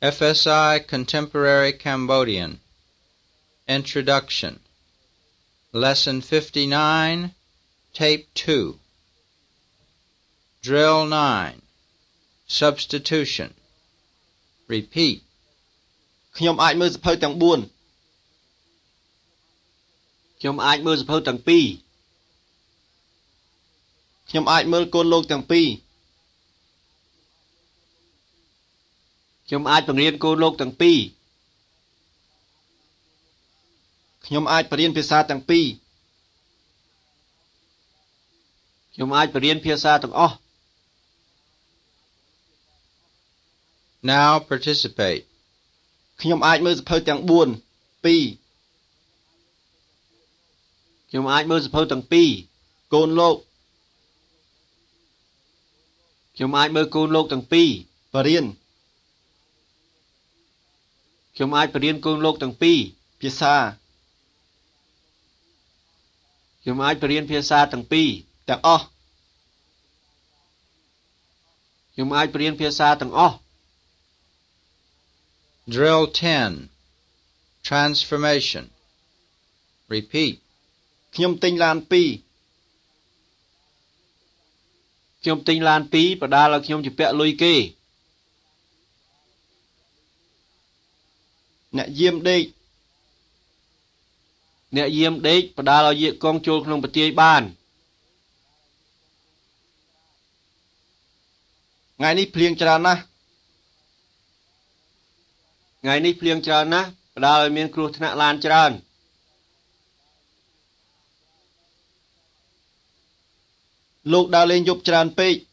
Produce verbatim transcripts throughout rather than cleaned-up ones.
F S I Contemporary Cambodian Introduction Lesson fifty-nine Tape two Drill nine Substitution Repeat ខ្ញុំអាចមើលសភៅទាំងបួន ខ្ញុំអាចមើលសភៅទាំងពីរ ខ្ញុំអាចមើលកូនលោកទាំងពីរ ខ្ញុំអាចបង្រៀនកូនលោកទាំងពីរ ខ្ញុំអាចបរៀនភាសាទាំងពីរ ខ្ញុំអាចបរៀនភាសាទាំងអស់ Now participate ខ្ញុំអាចមើលសភៅទាំងបួន ពីរ ខ្ញុំអាចមើលសភៅទាំងពីរ កូនលោក ខ្ញុំអាចមើលកូនលោកទាំងពីរបរៀន ខ្ញុំអាចបរៀនកូនលោកទាំងពីរ ភាសា ខ្ញុំអាចបរៀនភាសាទាំងពីរ ទាំងអស់ ខ្ញុំអាចបរៀនភាសាទាំងអស់ Drill ten Transformation Repeat ខ្ញុំទិញឡានពីរ ខ្ញុំទិញឡានពីរបដាលឲ្យខ្ញុំជពាក់លុយគេ អ្នកយាមដេក អ្នកយាមដេកបដាលឲ្យយាកកងចូលក្នុងប្រទាយបាន ថ្ងៃនេះភ្លៀងច្រើនណាស់ ថ្ងៃនេះភ្លៀងច្រើនណាស់បដាលឲ្យមានគ្រោះថ្នាក់ឡានច្រើន លោកដើរលេងយប់ច្រើនពេក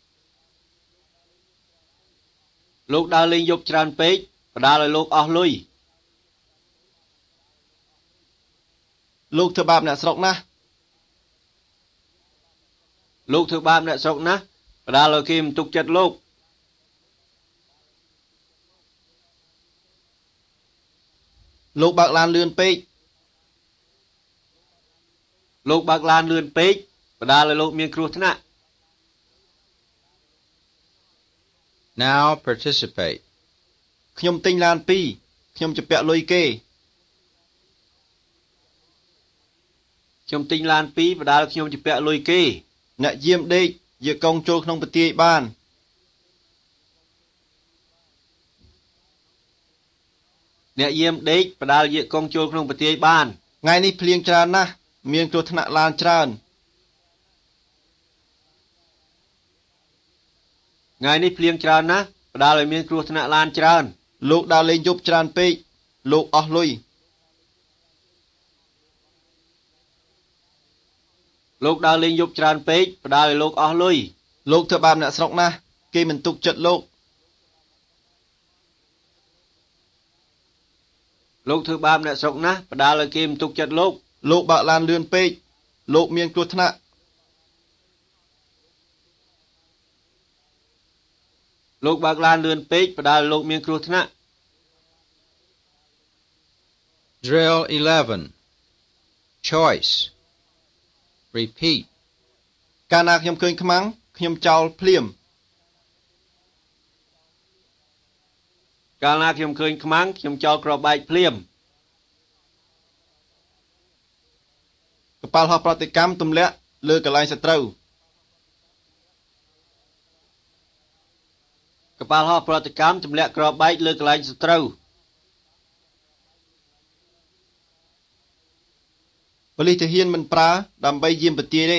លោកដើរលេងយប់ច្រើនពេកបដាលឲ្យលោកអស់លុយ លោកធ្វើបាបអ្នកស្រុកណាស់ លោកធ្វើបាបអ្នកស្រុកណាស់បដាលឲ្យគេមិនទុកចិត្តលោក លោកបើកឡានលឿនពេក លោកបើកឡានលឿនពេកបដាលឲ្យលោកមានគ្រោះថ្នាក់ Now participate ខ្ញុំទិញឡានពីរ ខ្ញុំជពាក់លុយគេ ខ្ញុំទិញឡានពីរបដាលខ្ញុំជពាក់លុយគេ អ្នកយាមដេកយាកកងចូលក្នុងប្រទាយបាន អ្នកយាមដេកបដាលយាកកងចូលក្នុងប្រទាយបាន ថ្ងៃនេះភ្លៀងច្រើនណាស់មានគ្រោះថ្នាក់ឡានច្រើន ថ្ងៃនេះភ្លៀងច្រើនណាស់បដាលឲ្យមានគ្រោះថ្នាក់ឡានច្រើន លោកដើរលេងយប់ច្រើនពេក លោកអស់លុយ លោកដើរលេងយប់ច្រើនពេកបដាលឲ្យលោកអស់លុយ លោកធ្វើបាបអ្នកស្រុកណាស់គេមិនទុកចិត្តលោក លោកធ្វើបាបអ្នកស្រុកណាស់បដាលឲ្យគេមិនទុកចិត្តលោក លោកបើកឡានលឿនពេក លោកមានគ្រោះថ្នាក់ លោកបើកឡានលឿនពេកបដាលឲ្យលោកមានគ្រោះថ្នាក់ Drill eleven Choice Repeat កាលណាខ្ញុំឃើញខ្មាំងខ្ញុំចោលភ្លាម កាលណាខ្ញុំឃើញខ្មាំងខ្ញុំចោលគ្រាប់បែកភ្លាម កប៉ាល់ហោះប្រតិកម្មទម្លាក់លើកន្លែងសត្រូវ កប៉ាល់ហោះប្រតិកម្មទម្លាក់គ្រាប់បែកលើកន្លែងសត្រូវ ប៉ូលីសទាហានមិនប្រើដើម្បីយាមប្រទាយទេ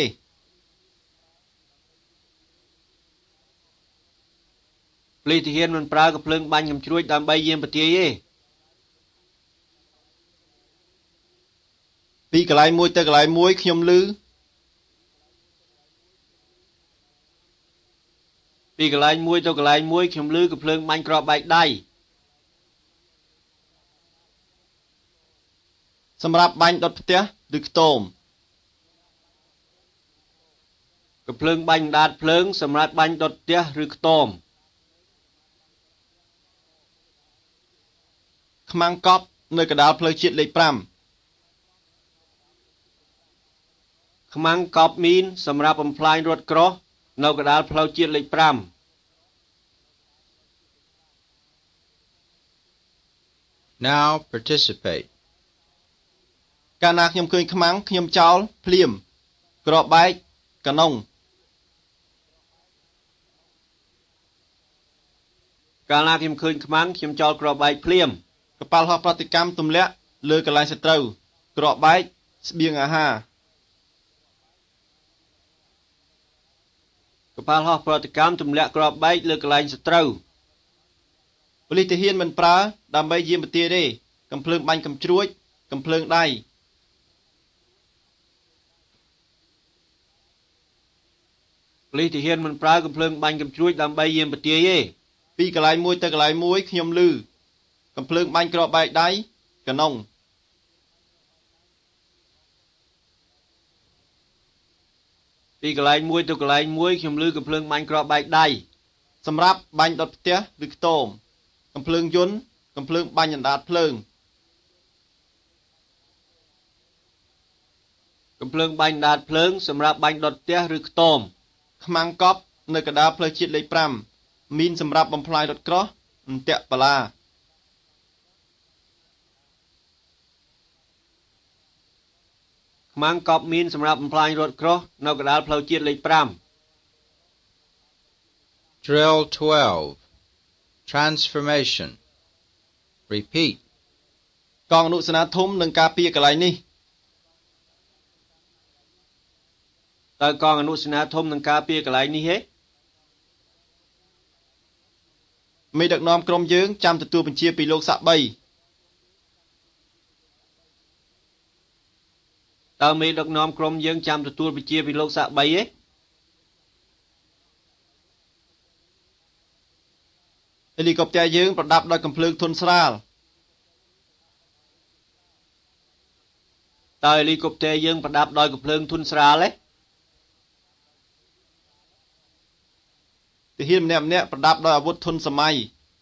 ប៉ូលីសទាហានមិនប្រើកាភ្លើងបាញ់កាំជ្រួចដើម្បីយាមប្រទាយទេ ពីកន្លែងមួយទៅកន្លែងមួយខ្ញុំឮ ពីកន្លែងមួយទៅកន្លែងមួយខ្ញុំឮកាភ្លើងបាញ់គ្រាប់បែកដៃ សម្រាប់បាញ់ដុតផ្ទះឬខ្ទម កាភ្លើងបាញ់ដាតភ្លើងសម្រាប់បាញ់ដុតផ្ទះឬខ្ទម ខ្មាំងកប់នៅកណ្ដាលផ្លូវជាតិលេខfive ខ្មាំងកប់មីនសម្រាប់បំផ្លាញរថក្រោះនៅកណ្ដាលផ្លូវជាតិលេខfive Now participate. កាលណាខ្ញុំឃើញខ្មាំងខ្ញុំចោលភ្លាមក្របបែកកណុងកាលណាខ្ញុំឃើញខ្មាំងខ្ញុំចោលក្របបែកភ្លាមកប៉ាល់ហោះប្រតិកម្មទម្លាក់លើកន្លែងសត្រូវក្របបែកស្បៀងអាហារកប៉ាល់ហោះប្រតិកម្មទម្លាក់ក្របបែកលើកន្លែងសត្រូវប៉ូលីសទាហានមិនប្រើដើម្បីយាមប្រទាយទេកំភ្លើងបាញ់កំជ្រួចកំភ្លើងដៃប៉ូលីសទាហានមិនប្រើកំភ្លើងបាញ់កំជ្រួចដើម្បីយាមប្រទាយទេពីកន្លែងមួយទៅកន្លែងមួយខ្ញុំឮកំភ្លើងបាញ់ក្របបែកដៃកណុងពីកន្លែងមួយទៅកន្លែងមួយខ្ញុំឮកំភ្លើងបាញ់ក្របបែកដៃសម្រាប់បាញ់ដុតផ្ទះឬខ្ទមកំភ្លើងយន្តកំភ្លើងបាញ់អណ្ដាតភ្លើងកំភ្លើងបាញ់អណ្ដាតភ្លើងសម្រាប់បាញ់ដុតផ្ទះឬខ្ទមខ្មាំងកប់នៅកណ្ដាលផ្លូវជាតិលេខប្រាំមានសម្រាប់បំផ្លាញរថក្រោះអន្ទាក់បាឡាខ្មាំងកប់មានសម្រាប់បំផ្លាញរថក្រោះនៅកណ្ដាលផ្លូវជាតិលេខប្រាំ Drill twelve. Transformation. Repeat. កងអនុសនាធំនឹងការពារកន្លែងនេះតើកងអនុសនាធំនឹងការពារកន្លែងនេះហេមេដឹកនាំក្រុមយើងចាំទទួលបញ្ជាពីលោកសាក់បីតើមេដឹកនាំក្រុមយើងចាំទទួលបញ្ជាពីលោកសាក់បីហេហេលីកុបទ័រយើងប្រដាប់ដោយកំភ្លើងធុនស្រាលតើហេលីកុបទ័រយើងប្រដាប់ដោយកំភ្លើងធុនស្រាលហេទាហានម្នាក់ម្នាក់ប្រដាប់ដោយអាវុធធុនសម័យ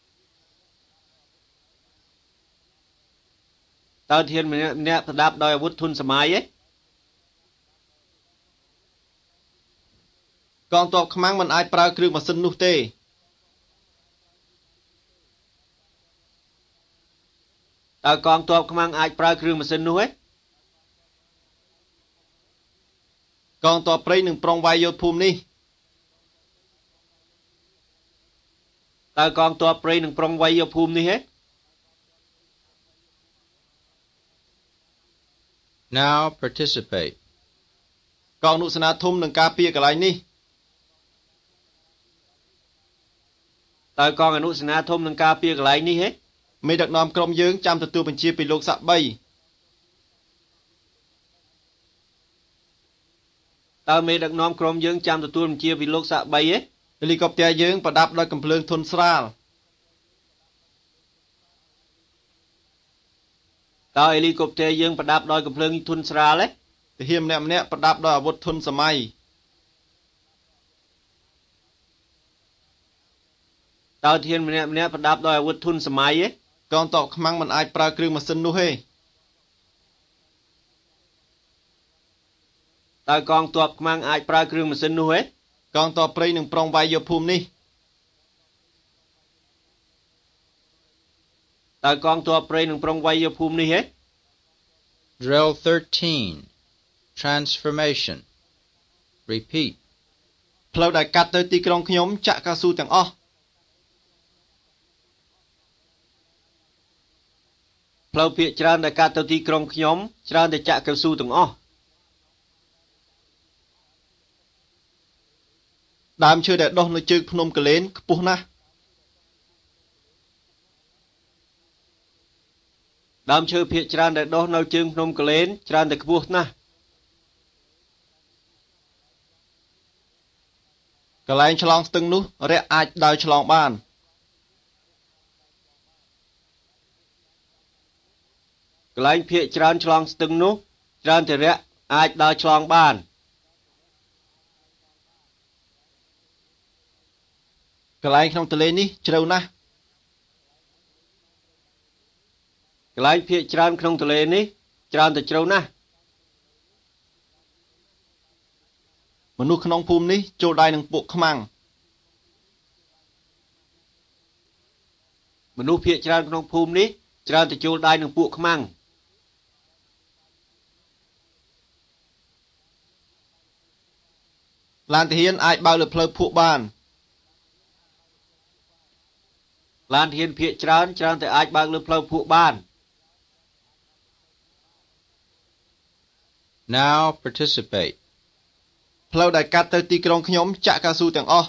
តើទាហានម្នាក់ម្នាក់ប្រដាប់ដោយអាវុធធុនសម័យហេកងទ័ពខ្មាំងមិនអាចប្រើគ្រឿងម៉ាស៊ីននោះទេតើកងទ័ពខ្មាំងអាចប្រើគ្រឿងម៉ាស៊ីននោះហេកងទ័ពព្រៃនឹងប្រុងវាយយកភូមិនេះតើកងទ័ពព្រៃនឹងប្រុងវាយយកភូមិនេះហេ Now participate. កងអនុសនាធំនឹងការពារកន្លែងនេះតើកងអនុសនាធំនឹងការពារកន្លែងនេះហេមេដឹកនាំក្រុមយើងចាំទទួលបញ្ជាពីលោកសាក់បីតើមេដឹកនាំក្រុមយើងចាំទទួលបញ្ជាពីលោកសាក់បីហេហេលីកុបទ័រយើងប្រដាប់ដោយកំភ្លើងធុនស្រាលតើហេលីកុបទ័រយើងប្រដាប់ដោយកំភ្លើងធុនស្រាលហេទាហានម្នាក់ម្នាក់ប្រដាប់ដោយអាវុធធុនសម័យតើទាហានម្នាក់ម្នាក់ប្រដាប់ដោយអាវុធធុនសម័យហេកងទ័ពខ្មាំងមិនអាចប្រើគ្រឿងម៉ាស៊ីននោះទេតើកងទ័ពខ្មាំងអាចប្រើគ្រឿងម៉ាស៊ីននោះទេកងទ័ពព្រៃនឹងប្រុងវាយយកភូមិនេះតើកងទ័ពព្រៃនឹងប្រុងវាយយកភូមិនេះទេ Drill thirteen. Transformation. Repeat. ផ្លូវដែលកាត់ទៅទីក្រុងខ្ញុំចាក់កៅស៊ូទាំងអស់ផ្លូវភាគច្រើនដែលកាត់ទៅទីក្រុងខ្ញុំច្រើនតែចាក់កៅស៊ូទាំងអស់ដើមឈើដែលដុះនៅជើងភ្នំកលែនខ្ពស់ណាស់ដើមឈើភាគច្រើនដែលដុះនៅជើងភ្នំកលែនច្រើនតែខ្ពស់ណាស់កន្លែងឆ្លងស្ទឹងនោះរាក់អាចដើរឆ្លងបានកន្លែងភាគច្រើនឆ្លងស្ទឹងនោះច្រើនតែរាក់អាចដើរឆ្លងបានកន្លែងក្នុងទន្លេនេះជ្រៅណាស់កន្លែងភាគច្រើនក្នុងទន្លេនេះច្រើនតែជ្រៅណាស់មនុស្សក្នុងភូមិនេះចូលដៃនឹងពួកខ្មាំងមនុស្សភាគច្រើនក្នុងភូមិនេះច្រើនទៅចូលដៃនឹងពួកខ្មាំងឡានទាហានអាចបើកលើផ្លូវភក់បានឡានទាហានភាគច្រើនច្រើនតែអាចបើកលើផ្លូវភក់បាន Now participate. ផ្លូវដែលកាត់ទៅទីក្រុងខ្ញុំចាក់កៅស៊ូទាំងអស់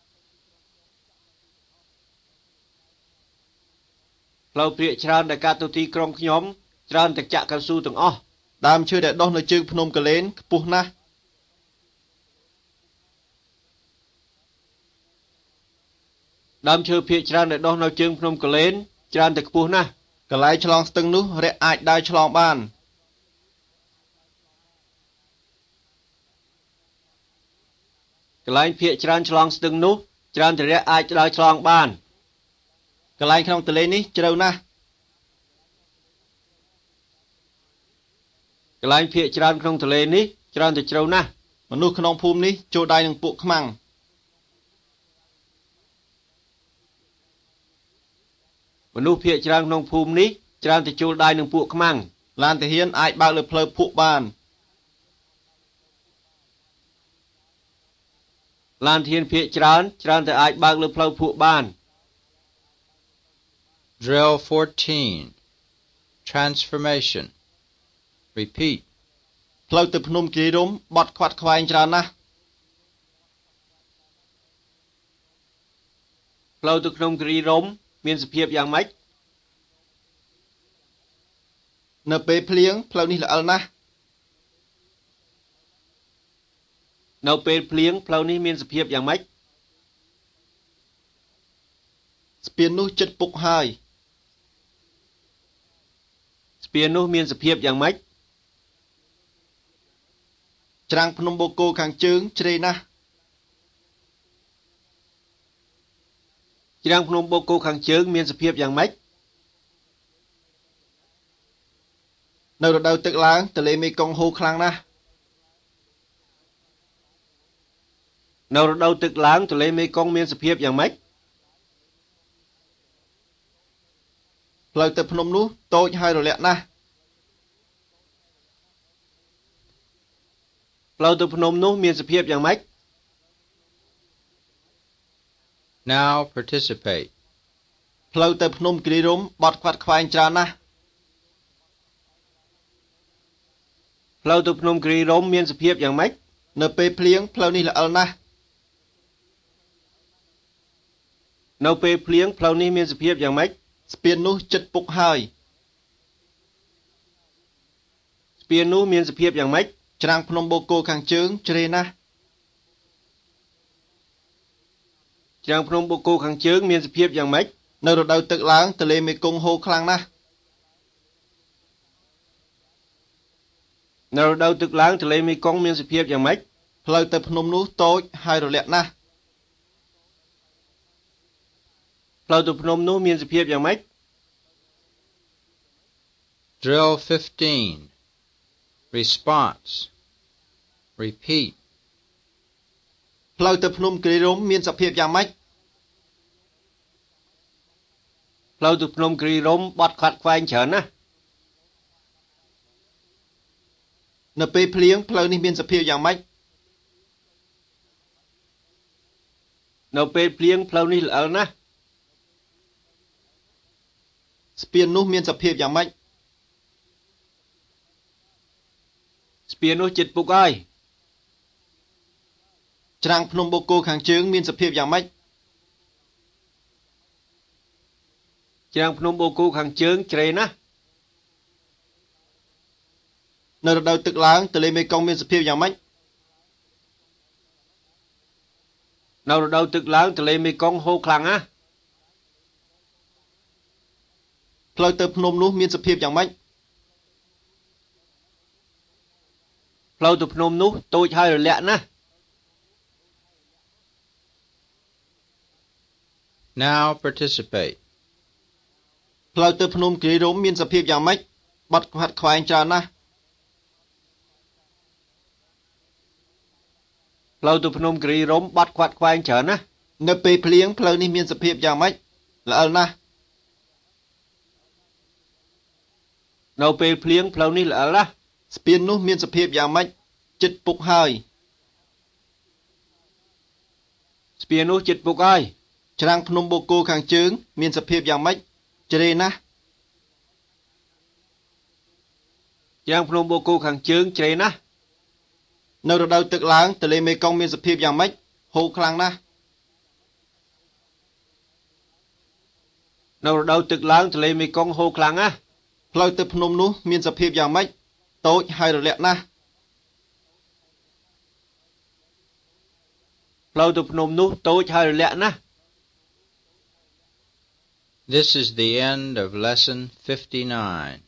ផ្លូវភាគច្រើនដែលកាត់ទៅទីក្រុងខ្ញុំច្រើនតែចាក់កៅស៊ូទាំងអស់ដើមឈើដែលដុះនៅជើងភ្នំកលែនខ្ពស់ណាស់ដើមឈើភាគច្រើនដែលដុះនៅជើងភ្នំកលែនច្រើនតែខ្ពស់ណាស់កន្លែងឆ្លងស្ទឹងនោះរាក់អាចដើរឆ្លងបានកន្លែងភាគច្រើនឆ្លងស្ទឹងនោះច្រើនតែរាក់អាចដើរឆ្លងបានកន្លែងក្នុងទន្លេនេះជ្រៅណាស់កន្លែងភាគច្រើនក្នុងទន្លេនេះច្រើនតែជ្រៅណាស់មនុស្សក្នុងភូមិនេះចូលដៃនឹងពួកខ្មាំងមនុស្សភាគច្រើនក្នុងភូមិនេះច្រើនតែចូលដៃនឹងពួកខ្មាំងឡានទាហានអាចបើកលើផ្លូវភក់បានឡានធានភាគច្រើនច្រើនតែអាចបើកលើផ្លូវភក់បាន Drill fourteen. Transformation. Repeat. ផ្លូវទៅភ្នំគិរីរម្យបត់ខ្វាត់ខ្វែងច្រើនណាស់ផ្លូវទៅភ្នំគិរីរម្យមានសភាពយ៉ាងម៉េចនៅពេលភ្លៀងផ្លូវនេះល្អិលណាស់នៅពេលភ្លៀងផ្លូវនេះមានសភាពយ៉ាងម៉េចស្ពាននោះជិតពុកហើយស្ពាននោះមានសភាពយ៉ាងម៉េចច្រាំងភ្នំបូកគោខាងជើងជ្រៅណាស់ច្រាំងភ្នំបូកគោខាងជើងមានសភាពយ៉ាងម៉េចនៅរដូវទឹកឡើងទន្លេមេគង្គហូរខ្លាំងណាស់នៅរដូវទឹកឡើងទន្លេមេគង្គមានសភាពយ៉ាងម៉េចផ្លូវទៅភ្នំនោះតូចហើយរលាក់ណាស់ផ្លូវទៅភ្នំនោះមានសភាពយ៉ាងម៉េច Now participate. ផ្លូវទៅភ្នំគិរីរម្យបត់ខ្វាត់ខ្វែងច្រើនណាស់ផ្លូវទៅភ្នំគិរីរម្យមានសភាពយ៉ាងម៉េចនៅពេលភ្លៀងផ្លូវនេះល្អិលណាស់នៅពេលភ្លៀងផ្លូវនេះមានសភាពយ៉ាងម៉េចស្ពាននោះជិតពុកហើយស្ពាននោះមានសភាពយ៉ាងម៉េចច្រាំងភ្នំបូកគោខាងជើងជ្រៅណាស់ច្រាំងភ្នំបូកគោខាងជើងមានសភាពយ៉ាងម៉េចនៅរដូវទឹកឡើងទន្លេមេគង្គហូរខ្លាំងណាស់នៅរដូវទឹកឡើងទន្លេមេគង្គមានសភាពយ៉ាងម៉េចផ្លូវទៅភ្នំនោះតូចហើយរលាក់ណាស់ផ្លូវទៅភ្នំនោះមានសភាពយ៉ាងម៉េច Drill fifteen. Response. Repeat. ផ្លូវទៅភ្នំគិរីរម្យមានសភាពយ៉ាងម៉េចផ្លូវទៅភ្នំគិរីរម្យបត់ខាត់ខ្វែងច្រើនណាស់នៅពេលភ្លៀងផ្លូវនេះមានសភាពយ៉ាងម៉េចនៅពេលភ្លៀងផ្លូវនេះល្អិលណាស់ស្ពាននោះមានសភាពយ៉ាងម៉េចស្ពាននោះជិតពុកហើយច្រាំងភ្នំបូកគោខាងជើងមានសភាពយ៉ាងម៉េចច្រាំងភ្នំបូកគោខាងជើងជ្រៅណាស់នៅរដូវទឹកឡើងទន្លេមេគង្គមានសភាពយ៉ាងម៉េចនៅរដូវទឹកឡើងទន្លេមេគង្គហូរខ្លាំងណាស់ផ្លូវទៅភ្នំនោះមានសភាពយ៉ាងម៉េចផ្លូវទៅភ្នំនោះតូចហើយរលាក់ណាស់ Now participate. ផ្លូវទៅភ្នំគិរីរម្យមានសភាពយ៉ាងម៉េចបត់ខ្វាត់ខ្វែងច្រើនណាស់ផ្លូវទៅភ្នំគិរីរម្យបត់ខ្វាត់ខ្វែងច្រើនណាស់នៅពេលភ្លៀងផ្លូវនេះមានសភាពយ៉ាងម៉េចល្អិលណាស់នៅពេលភ្លៀងផ្លូវនេះល្អិលណាស់ស្ពាននោះមានសភាពយ៉ាងម៉េចជិតពុកហើយស្ពាននោះជិតពុកហើយច្រាំងភ្នំបូកគោខាងជើងមានសភាពយ៉ាងម៉េចជ្រេណាស់ច្រាំងភ្នំបូកគោខាងជើងជ្រេណាស់នៅរដូវទឹកឡើងទន្លេមេគង្គមានសភាពយ៉ាងម៉េចហូរខ្លាំងណាស់នៅរដូវទឹកឡើងទន្លេមេគង្គហូរខ្លាំងណាស់ផ្លូវទៅភ្នំនោះមានសភាពយ៉ាងម៉េចតូចហើយរលាក់ណាស់ផ្លូវទៅភ្នំនោះតូចហើយរលាក់ណាស់ This is the end of lesson fifty-nine.